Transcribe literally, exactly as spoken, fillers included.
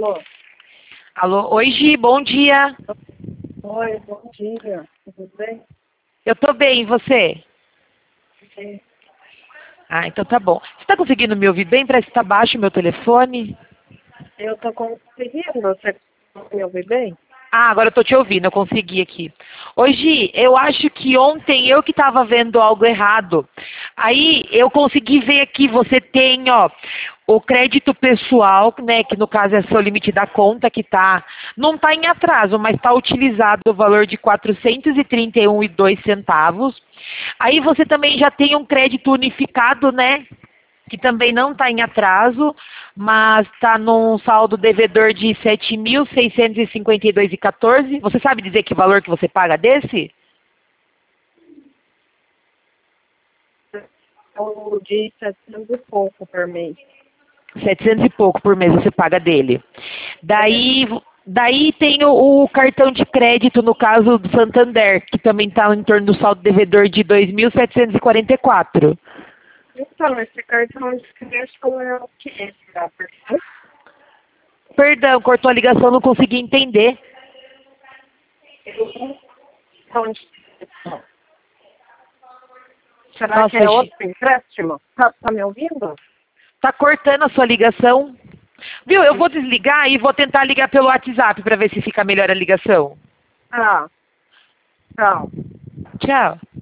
Alô? Alô, oi Gi, bom dia. Oi, bom dia. Tudo bem? Eu tô bem, e você? Sim. Ah, então tá bom. Você tá conseguindo me ouvir bem? Parece que tá baixo o meu telefone. Eu tô conseguindo. Você me ouvir bem? Ah, agora eu tô te ouvindo, eu consegui aqui. Oi Gi, eu acho que ontem eu que tava vendo algo errado. Aí eu consegui ver aqui, você tem, ó, o crédito pessoal, né, que no caso é seu limite da conta, que tá, não tá em atraso, mas tá utilizado o valor de quatrocentos e trinta e um e dois centavos. Aí você também já tem um crédito unificado, né, que também não está em atraso, mas está num saldo devedor de sete mil seiscentos e cinquenta e dois reais e quatorze. Você sabe dizer que valor que você paga desse? Eu de setecentos e pouco por mês. setecentos e pouco por mês você paga dele. Daí, daí tem o, o cartão de crédito, no caso do Santander, que também está em torno do saldo devedor de dois mil setecentos e quarenta e quatro. Então, esse cartão de crédito é o que? Tá? Perdão, cortou a ligação, não consegui entender. Cartão de crédito. Será Nossa, que é Gi, outro empréstimo? Tá, tá me ouvindo? tá cortando a sua ligação. Viu, eu vou desligar e vou tentar ligar pelo WhatsApp para ver se fica melhor a ligação. Ah, tá. Tchau.